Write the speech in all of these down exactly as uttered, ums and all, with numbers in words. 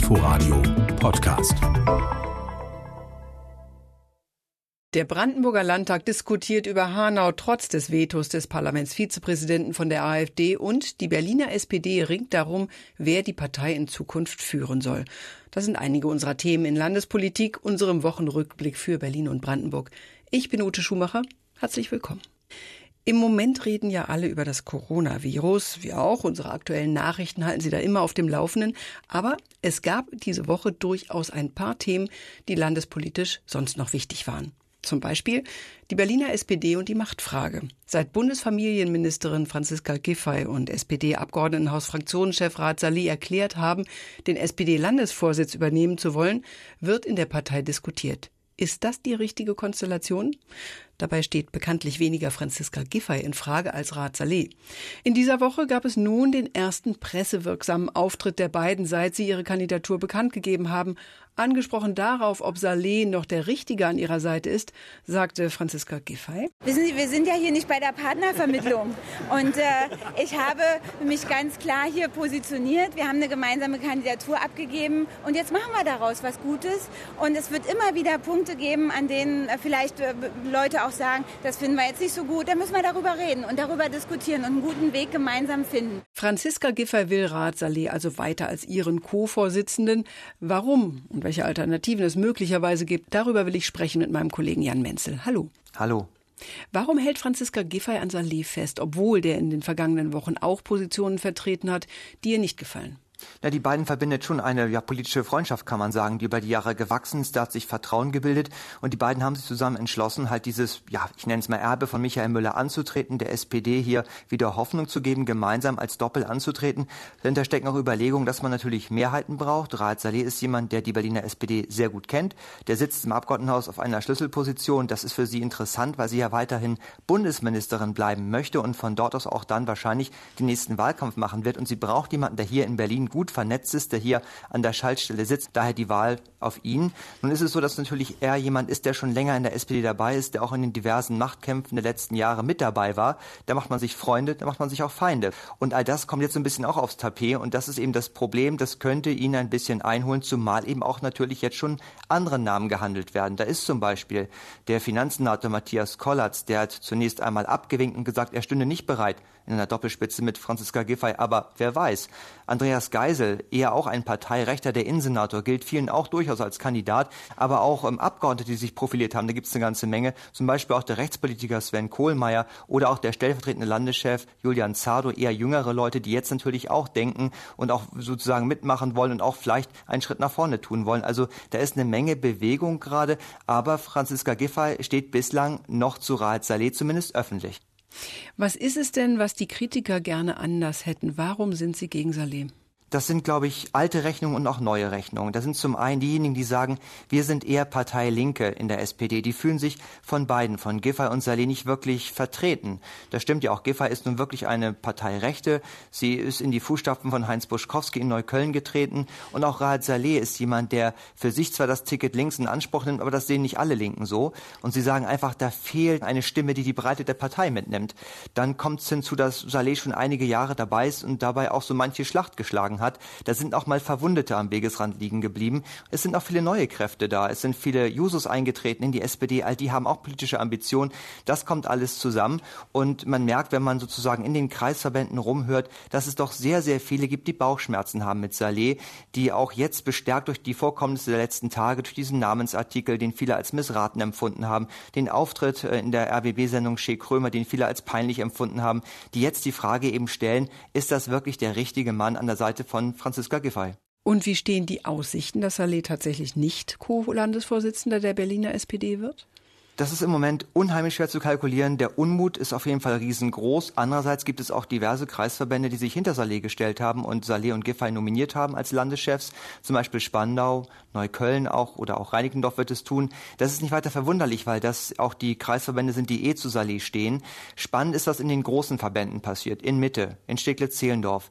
Inforadio Podcast. Der Brandenburger Landtag diskutiert über Hanau trotz des Vetos des Parlamentsvizepräsidenten von der AfD und die Berliner S P D ringt darum, wer die Partei in Zukunft führen soll. Das sind einige unserer Themen in Landespolitik, unserem Wochenrückblick für Berlin und Brandenburg. Ich bin Ute Schumacher. Herzlich willkommen. Im Moment reden ja alle über das Coronavirus. Wir auch. Unsere aktuellen Nachrichten halten Sie da immer auf dem Laufenden. Aber es gab diese Woche durchaus ein paar Themen, die landespolitisch sonst noch wichtig waren. Zum Beispiel die Berliner S P D und die Machtfrage. Seit Bundesfamilienministerin Franziska Giffey und S P D-Abgeordnetenhaus-Fraktionschef Raad Saleh erklärt haben, den S P D-Landesvorsitz übernehmen zu wollen, wird in der Partei diskutiert. Ist das die richtige Konstellation? Dabei steht bekanntlich weniger Franziska Giffey in Frage als Raad Saleh. In dieser Woche gab es nun den ersten pressewirksamen Auftritt der beiden, seit sie ihre Kandidatur bekannt gegeben haben. Angesprochen darauf, ob Saleh noch der Richtige an ihrer Seite ist, sagte Franziska Giffey: Wissen Sie, wir sind ja hier nicht bei der Partnervermittlung. Und äh, ich habe mich ganz klar hier positioniert. Wir haben eine gemeinsame Kandidatur abgegeben. Und jetzt machen wir daraus was Gutes. Und es wird immer wieder Punkte geben, an denen äh, vielleicht äh, Leute auch sagen, das finden wir jetzt nicht so gut. Da müssen wir darüber reden und darüber diskutieren und einen guten Weg gemeinsam finden. Franziska Giffey will Raad Saleh also weiter als ihren Co-Vorsitzenden. Warum und welche Alternativen es möglicherweise gibt, darüber will ich sprechen mit meinem Kollegen Jan Menzel. Hallo. Hallo. Warum hält Franziska Giffey an Saleh fest, obwohl der in den vergangenen Wochen auch Positionen vertreten hat, die ihr nicht gefallen? Ja, die beiden verbindet schon eine ja, politische Freundschaft, kann man sagen, die über die Jahre gewachsen ist. Da hat sich Vertrauen gebildet und die beiden haben sich zusammen entschlossen, halt dieses, ja, ich nenne es mal Erbe von Michael Müller anzutreten, der S P D hier wieder Hoffnung zu geben, gemeinsam als Doppel anzutreten. Dahinter stecken auch Überlegungen, dass man natürlich Mehrheiten braucht. Raad Saleh ist jemand, der die Berliner S P D sehr gut kennt. Der sitzt im Abgeordnetenhaus auf einer Schlüsselposition. Das ist für sie interessant, weil sie ja weiterhin Bundesministerin bleiben möchte und von dort aus auch dann wahrscheinlich den nächsten Wahlkampf machen wird. Und sie braucht jemanden, der hier in Berlin gut vernetzt ist, der hier an der Schaltstelle sitzt, daher die Wahl auf ihn. Nun ist es so, dass natürlich er jemand ist, der schon länger in der S P D dabei ist, der auch in den diversen Machtkämpfen der letzten Jahre mit dabei war. Da macht man sich Freunde, da macht man sich auch Feinde. Und all das kommt jetzt so ein bisschen auch aufs Tapet und das ist eben das Problem, das könnte ihn ein bisschen einholen, zumal eben auch natürlich jetzt schon andere Namen gehandelt werden. Da ist zum Beispiel der Finanzsenator Matthias Kollatz, der hat zunächst einmal abgewinkt und gesagt, er stünde nicht bereit in einer Doppelspitze mit Franziska Giffey, aber wer weiß. Andreas Geisel, eher auch ein Parteirechter, der Innensenator, gilt vielen auch durchaus als Kandidat, aber auch ähm, Abgeordnete, die sich profiliert haben, da gibt es eine ganze Menge, zum Beispiel auch der Rechtspolitiker Sven Kohlmeier oder auch der stellvertretende Landeschef Julian Zardow, eher jüngere Leute, die jetzt natürlich auch denken und auch sozusagen mitmachen wollen und auch vielleicht einen Schritt nach vorne tun wollen. Also da ist eine Menge Bewegung gerade, aber Franziska Giffey steht bislang noch zu Raad Saleh, zumindest öffentlich. Was ist es denn, was die Kritiker gerne anders hätten? Warum sind sie gegen Saleh? Das sind, glaube ich, alte Rechnungen und auch neue Rechnungen. Da sind zum einen diejenigen, die sagen, wir sind eher Partei Linke in der S P D. Die fühlen sich von beiden, von Giffey und Saleh, nicht wirklich vertreten. Das stimmt ja auch. Giffey ist nun wirklich eine Partei Rechte. Sie ist in die Fußstapfen von Heinz Buschkowski in Neukölln getreten. Und auch Raad Saleh ist jemand, der für sich zwar das Ticket links in Anspruch nimmt, aber das sehen nicht alle Linken so. Und sie sagen einfach, da fehlt eine Stimme, die die Breite der Partei mitnimmt. Dann kommt es hinzu, dass Saleh schon einige Jahre dabei ist und dabei auch so manche Schlacht geschlagen hat. Da sind auch mal Verwundete am Wegesrand liegen geblieben. Es sind auch viele neue Kräfte da. Es sind viele Jusos eingetreten in die S P D. All die haben auch politische Ambitionen. Das kommt alles zusammen. Und man merkt, wenn man sozusagen in den Kreisverbänden rumhört, dass es doch sehr, sehr viele gibt, die Bauchschmerzen haben mit Saleh, die auch jetzt bestärkt durch die Vorkommnisse der letzten Tage, durch diesen Namensartikel, den viele als missraten empfunden haben, den Auftritt in der R B B-Sendung Shea Krömer, den viele als peinlich empfunden haben, die jetzt die Frage eben stellen, ist das wirklich der richtige Mann an der Seite von Franziska Giffey? Und wie stehen die Aussichten, dass Saleh tatsächlich nicht Co-Landesvorsitzender der Berliner S P D wird? Das ist im Moment unheimlich schwer zu kalkulieren. Der Unmut ist auf jeden Fall riesengroß. Andererseits gibt es auch diverse Kreisverbände, die sich hinter Saleh gestellt haben und Saleh und Giffey nominiert haben als Landeschefs. Zum Beispiel Spandau, Neukölln auch oder auch Reinickendorf wird es tun. Das ist nicht weiter verwunderlich, weil das auch die Kreisverbände sind, die eh zu Saleh stehen. Spannend ist, was in den großen Verbänden passiert. In Mitte, in Steglitz-Zehlendorf.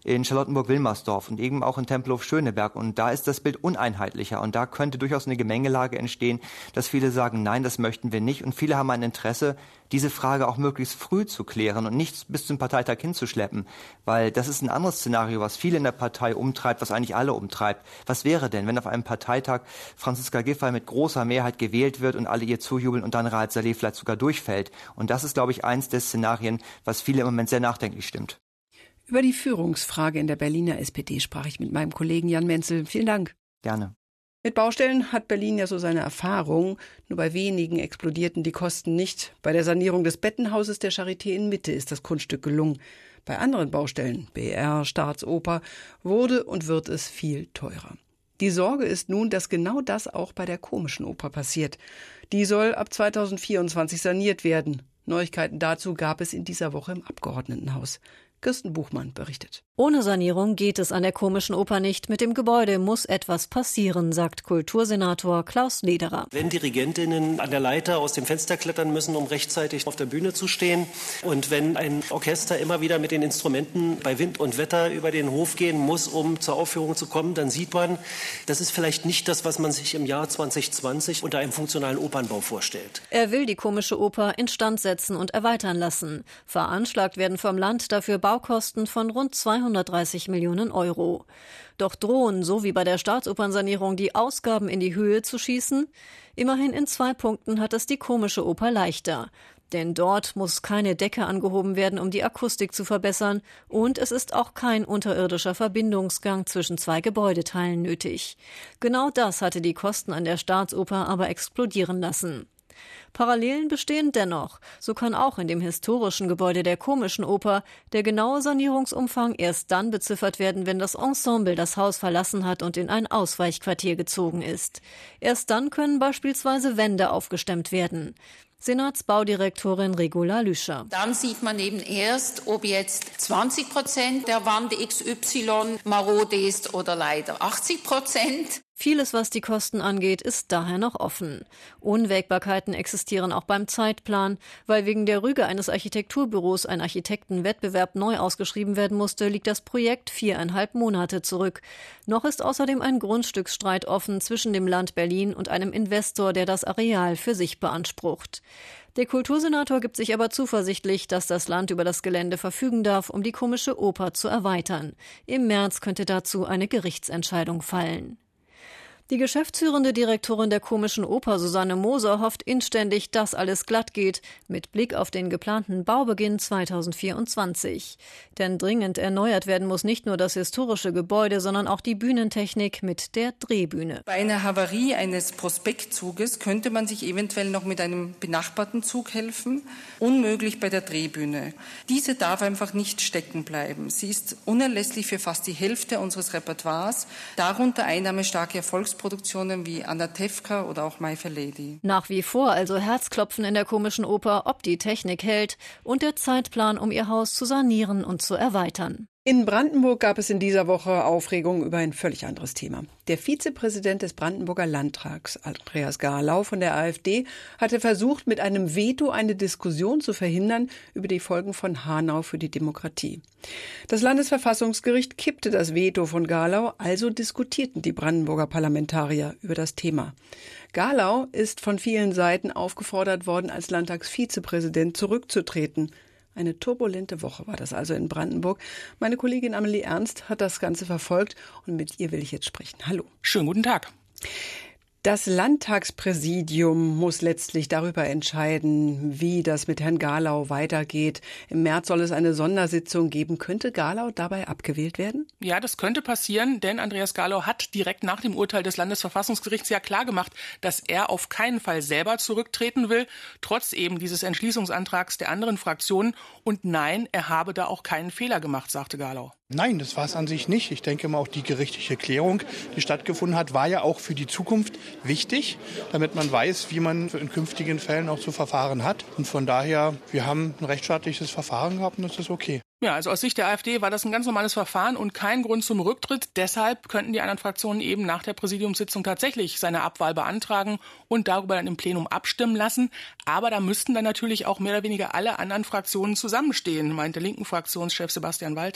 in Charlottenburg-Wilmersdorf und eben auch in Tempelhof-Schöneberg. Und da ist das Bild uneinheitlicher. Und da könnte durchaus eine Gemengelage entstehen, dass viele sagen, nein, das möchten wir nicht. Und viele haben ein Interesse, diese Frage auch möglichst früh zu klären und nicht bis zum Parteitag hinzuschleppen. Weil das ist ein anderes Szenario, was viele in der Partei umtreibt, was eigentlich alle umtreibt. Was wäre denn, wenn auf einem Parteitag Franziska Giffey mit großer Mehrheit gewählt wird und alle ihr zujubeln und dann Raed Saleh vielleicht sogar durchfällt? Und das ist, glaube ich, eins der Szenarien, was viele im Moment sehr nachdenklich stimmt. Über die Führungsfrage in der Berliner S P D sprach ich mit meinem Kollegen Jan Menzel. Vielen Dank. Gerne. Mit Baustellen hat Berlin ja so seine Erfahrung. Nur bei wenigen explodierten die Kosten nicht. Bei der Sanierung des Bettenhauses der Charité in Mitte ist das Kunststück gelungen. Bei anderen Baustellen, B R, Staatsoper, wurde und wird es viel teurer. Die Sorge ist nun, dass genau das auch bei der Komischen Oper passiert. Die soll ab zweitausendvierundzwanzig saniert werden. Neuigkeiten dazu gab es in dieser Woche im Abgeordnetenhaus. Kirsten Buchmann berichtet. Ohne Sanierung geht es an der Komischen Oper nicht. Mit dem Gebäude muss etwas passieren, sagt Kultursenator Klaus Lederer. Wenn Dirigentinnen an der Leiter aus dem Fenster klettern müssen, um rechtzeitig auf der Bühne zu stehen, und wenn ein Orchester immer wieder mit den Instrumenten bei Wind und Wetter über den Hof gehen muss, um zur Aufführung zu kommen, dann sieht man, das ist vielleicht nicht das, was man sich im Jahr zwanzig zwanzig unter einem funktionalen Opernbau vorstellt. Er will die Komische Oper instand setzen und erweitern lassen. Veranschlagt werden vom Land dafür Baukosten von rund zweihundertdreißig Millionen Euro. Doch drohen, so wie bei der Staatsopernsanierung, die Ausgaben in die Höhe zu schießen? Immerhin in zwei Punkten hat es die Komische Oper leichter. Denn dort muss keine Decke angehoben werden, um die Akustik zu verbessern. Und es ist auch kein unterirdischer Verbindungsgang zwischen zwei Gebäudeteilen nötig. Genau das hatte die Kosten an der Staatsoper aber explodieren lassen. Parallelen bestehen dennoch. So kann auch in dem historischen Gebäude der Komischen Oper der genaue Sanierungsumfang erst dann beziffert werden, wenn das Ensemble das Haus verlassen hat und in ein Ausweichquartier gezogen ist. Erst dann können beispielsweise Wände aufgestemmt werden. Senatsbaudirektorin Regula Lüscher. Dann sieht man eben erst, ob jetzt zwanzig Prozent der Wand X Y marode ist oder leider achtzig Prozent. Vieles, was die Kosten angeht, ist daher noch offen. Unwägbarkeiten existieren auch beim Zeitplan. Weil wegen der Rüge eines Architekturbüros ein Architektenwettbewerb neu ausgeschrieben werden musste, liegt das Projekt viereinhalb Monate zurück. Noch ist außerdem ein Grundstücksstreit offen zwischen dem Land Berlin und einem Investor, der das Areal für sich beansprucht. Der Kultursenator gibt sich aber zuversichtlich, dass das Land über das Gelände verfügen darf, um die Komische Oper zu erweitern. Im März könnte dazu eine Gerichtsentscheidung fallen. Die geschäftsführende Direktorin der Komischen Oper, Susanne Moser, hofft inständig, dass alles glatt geht, mit Blick auf den geplanten Baubeginn zweitausendvierundzwanzig. Denn dringend erneuert werden muss nicht nur das historische Gebäude, sondern auch die Bühnentechnik mit der Drehbühne. Bei einer Havarie eines Prospektzuges könnte man sich eventuell noch mit einem benachbarten Zug helfen. Unmöglich bei der Drehbühne. Diese darf einfach nicht stecken bleiben. Sie ist unerlässlich für fast die Hälfte unseres Repertoires, darunter einnahmestarke Erfolgs Produktionen wie Anna Tefka oder auch My Fair Lady. Nach wie vor also Herzklopfen in der Komischen Oper, ob die Technik hält und der Zeitplan, um ihr Haus zu sanieren und zu erweitern. In Brandenburg gab es in dieser Woche Aufregung über ein völlig anderes Thema. Der Vizepräsident des Brandenburger Landtags, Andreas Garlau von der AfD, hatte versucht, mit einem Veto eine Diskussion zu verhindern über die Folgen von Hanau für die Demokratie. Das Landesverfassungsgericht kippte das Veto von Garlau, also diskutierten die Brandenburger Parlamentarier über das Thema. Garlau ist von vielen Seiten aufgefordert worden, als Landtagsvizepräsident zurückzutreten. Eine turbulente Woche war das also in Brandenburg. Meine Kollegin Amelie Ernst hat das Ganze verfolgt und mit ihr will ich jetzt sprechen. Hallo. Schönen guten Tag. Das Landtagspräsidium muss letztlich darüber entscheiden, wie das mit Herrn Garlau weitergeht. Im März soll es eine Sondersitzung geben. Könnte Garlau dabei abgewählt werden? Ja, das könnte passieren, denn Andreas Garlau hat direkt nach dem Urteil des Landesverfassungsgerichts ja klargemacht, dass er auf keinen Fall selber zurücktreten will, trotz eben dieses Entschließungsantrags der anderen Fraktionen. Und nein, er habe da auch keinen Fehler gemacht, sagte Garlau. Nein, das war es an sich nicht. Ich denke mal, auch die gerichtliche Klärung, die stattgefunden hat, war ja auch für die Zukunft wichtig, damit man weiß, wie man in künftigen Fällen auch zu verfahren hat. Und von daher, wir haben ein rechtsstaatliches Verfahren gehabt und das ist okay. Ja, also aus Sicht der AfD war das ein ganz normales Verfahren und kein Grund zum Rücktritt. Deshalb könnten die anderen Fraktionen eben nach der Präsidiumssitzung tatsächlich seine Abwahl beantragen und darüber dann im Plenum abstimmen lassen. Aber da müssten dann natürlich auch mehr oder weniger alle anderen Fraktionen zusammenstehen, meinte linken Fraktionschef Sebastian Walter.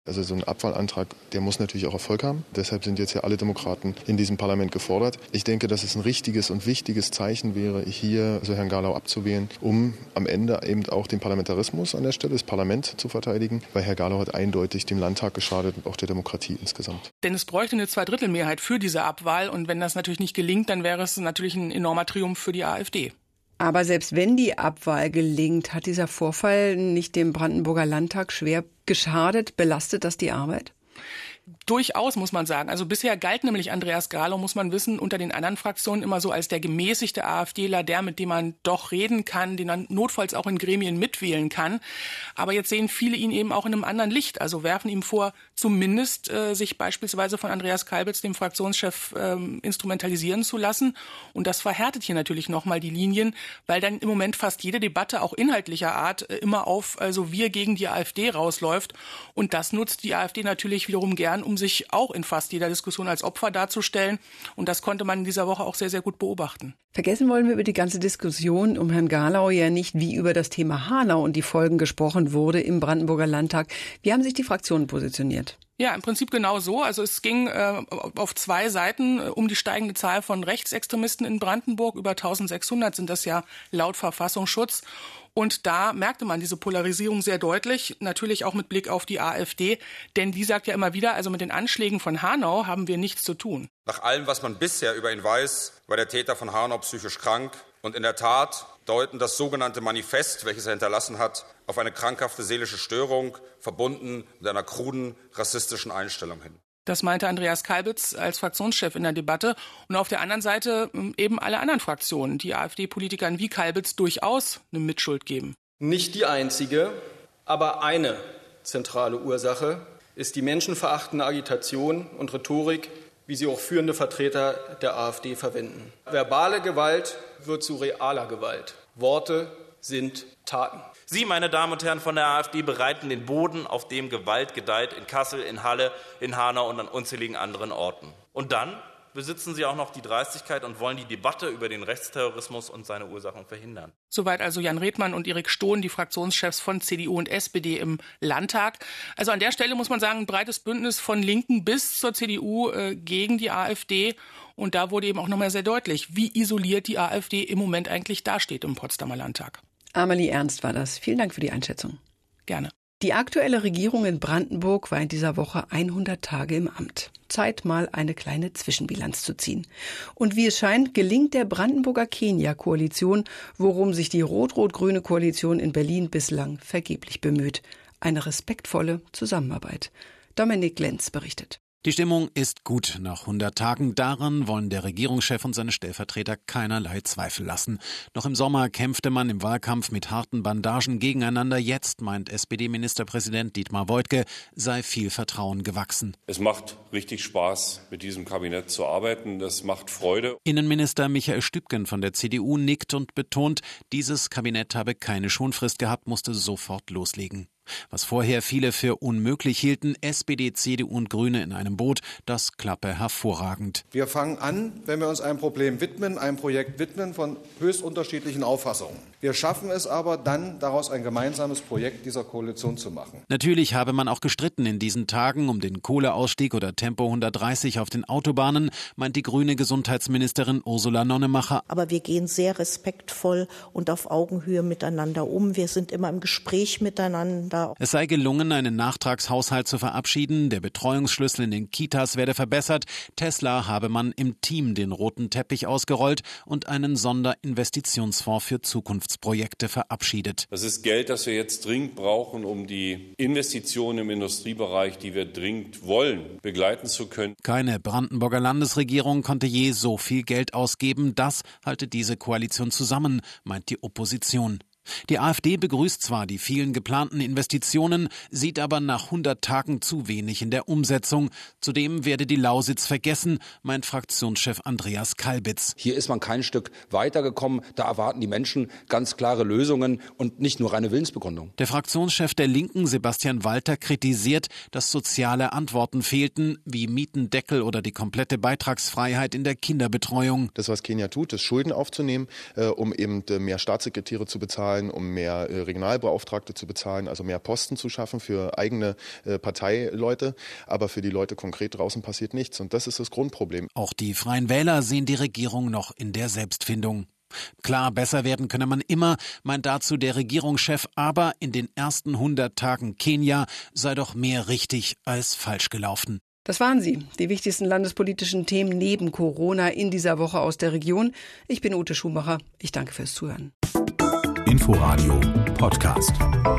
Also so ein Abwahlantrag, der muss natürlich auch Erfolg haben. Deshalb sind jetzt ja alle Demokraten in diesem Parlament gefordert. Ich denke, dass es ein richtiges und wichtiges Zeichen wäre, hier also Herrn Garlau abzuwählen, um am Ende eben auch den Parlamentarismus an der Stelle, das Parlament zu verteidigen, weil Herr Garlau hat eindeutig dem Landtag geschadet und auch der Demokratie insgesamt. Denn es bräuchte eine Zweidrittelmehrheit für diese Abwahl und wenn das natürlich nicht gelingt, dann wäre es natürlich ein enormer Triumph für die AfD. Aber selbst wenn die Abwahl gelingt, hat dieser Vorfall nicht dem Brandenburger Landtag schwer geschadet? Belastet das die Arbeit? Durchaus, muss man sagen. Also bisher galt nämlich Andreas Garlau, muss man wissen, unter den anderen Fraktionen immer so als der gemäßigte AfDler, der, mit dem man doch reden kann, den man notfalls auch in Gremien mitwählen kann. Aber jetzt sehen viele ihn eben auch in einem anderen Licht, also werfen ihm vor, zumindest äh, sich beispielsweise von Andreas Kalbitz, dem Fraktionschef, ähm, instrumentalisieren zu lassen. Und das verhärtet hier natürlich nochmal die Linien, weil dann im Moment fast jede Debatte, auch inhaltlicher Art, äh, immer auf also wir gegen die AfD rausläuft. Und das nutzt die AfD natürlich wiederum gern, um sich auch in fast jeder Diskussion als Opfer darzustellen. Und das konnte man in dieser Woche auch sehr, sehr gut beobachten. Vergessen wollen wir über die ganze Diskussion um Herrn Garlau ja nicht, wie über das Thema Hanau und die Folgen gesprochen wurde im Brandenburger Landtag. Wie haben sich die Fraktionen positioniert? Ja, im Prinzip genau so. Also es ging äh, auf zwei Seiten um die steigende Zahl von Rechtsextremisten in Brandenburg. Über eintausendsechshundert sind das ja laut Verfassungsschutz. Und da merkte man diese Polarisierung sehr deutlich, natürlich auch mit Blick auf die AfD. Denn die sagt ja immer wieder, also mit den Anschlägen von Hanau haben wir nichts zu tun. Nach allem, was man bisher über ihn weiß, war der Täter von Hanau psychisch krank. Und in der Tat deuten das sogenannte Manifest, welches er hinterlassen hat, auf eine krankhafte seelische Störung, verbunden mit einer kruden rassistischen Einstellung hin. Das meinte Andreas Kalbitz als Fraktionschef in der Debatte. Und auf der anderen Seite eben alle anderen Fraktionen, die AfD-Politikern wie Kalbitz durchaus eine Mitschuld geben. Nicht die einzige, aber eine zentrale Ursache ist die menschenverachtende Agitation und Rhetorik, wie sie auch führende Vertreter der AfD verwenden. Verbale Gewalt wird zu realer Gewalt. Worte sind Taten. Sie, meine Damen und Herren von der AfD, bereiten den Boden, auf dem Gewalt gedeiht, in Kassel, in Halle, in Hanau und an unzähligen anderen Orten. Und dann besitzen Sie auch noch die Dreistigkeit und wollen die Debatte über den Rechtsterrorismus und seine Ursachen verhindern. Soweit also Jan Redmann und Erik Stohn, die Fraktionschefs von C D U und S P D im Landtag. Also an der Stelle muss man sagen, ein breites Bündnis von Linken bis zur C D U äh, gegen die AfD. Und da wurde eben auch nochmal sehr deutlich, wie isoliert die AfD im Moment eigentlich dasteht im Potsdamer Landtag. Amelie Ernst war das. Vielen Dank für die Einschätzung. Gerne. Die aktuelle Regierung in Brandenburg war in dieser Woche hundert Tage im Amt. Zeit, mal eine kleine Zwischenbilanz zu ziehen. Und wie es scheint, gelingt der Brandenburger Kenia-Koalition, worum sich die rot-rot-grüne Koalition in Berlin bislang vergeblich bemüht. Eine respektvolle Zusammenarbeit. Dominik Lenz berichtet. Die Stimmung ist gut nach hundert Tagen. Daran wollen der Regierungschef und seine Stellvertreter keinerlei Zweifel lassen. Noch im Sommer kämpfte man im Wahlkampf mit harten Bandagen gegeneinander. Jetzt, meint S P D-Ministerpräsident Dietmar Woidke, sei viel Vertrauen gewachsen. Es macht richtig Spaß, mit diesem Kabinett zu arbeiten. Das macht Freude. Innenminister Michael Stübgen von der C D U nickt und betont, dieses Kabinett habe keine Schonfrist gehabt, musste sofort loslegen. Was vorher viele für unmöglich hielten, S P D, C D U und Grüne in einem Boot, das klappe hervorragend. Wir fangen an, wenn wir uns einem Problem widmen, einem Projekt widmen von höchst unterschiedlichen Auffassungen. Wir schaffen es aber dann, daraus ein gemeinsames Projekt dieser Koalition zu machen. Natürlich habe man auch gestritten in diesen Tagen um den Kohleausstieg oder Tempo hundertdreißig auf den Autobahnen, meint die grüne Gesundheitsministerin Ursula Nonnemacher. Aber wir gehen sehr respektvoll und auf Augenhöhe miteinander um. Wir sind immer im Gespräch miteinander. Es sei gelungen, einen Nachtragshaushalt zu verabschieden. Der Betreuungsschlüssel in den Kitas werde verbessert. Tesla habe man im Team den roten Teppich ausgerollt und einen Sonderinvestitionsfonds für Zukunftsprojekte verabschiedet. Das ist Geld, das wir jetzt dringend brauchen, um die Investitionen im Industriebereich, die wir dringend wollen, begleiten zu können. Keine Brandenburger Landesregierung konnte je so viel Geld ausgeben. Das halte diese Koalition zusammen, meint die Opposition. Die AfD begrüßt zwar die vielen geplanten Investitionen, sieht aber nach hundert Tagen zu wenig in der Umsetzung. Zudem werde die Lausitz vergessen, meint Fraktionschef Andreas Kalbitz. Hier ist man kein Stück weitergekommen. Da erwarten die Menschen ganz klare Lösungen und nicht nur reine Willensbekundung. Der Fraktionschef der Linken, Sebastian Walter, kritisiert, dass soziale Antworten fehlten, wie Mietendeckel oder die komplette Beitragsfreiheit in der Kinderbetreuung. Das, was Kenia tut, ist Schulden aufzunehmen, äh, um eben mehr Staatssekretäre zu bezahlen, bezahlen, um mehr äh, Regionalbeauftragte zu bezahlen, also mehr Posten zu schaffen für eigene äh, Parteileute. Aber für die Leute konkret draußen passiert nichts. Und das ist das Grundproblem. Auch die Freien Wähler sehen die Regierung noch in der Selbstfindung. Klar, besser werden könne man immer, meint dazu der Regierungschef, aber in den ersten hundert Tagen Kenia sei doch mehr richtig als falsch gelaufen. Das waren sie, die wichtigsten landespolitischen Themen neben Corona in dieser Woche aus der Region. Ich bin Ute Schumacher. Ich danke fürs Zuhören. Inforadio Podcast.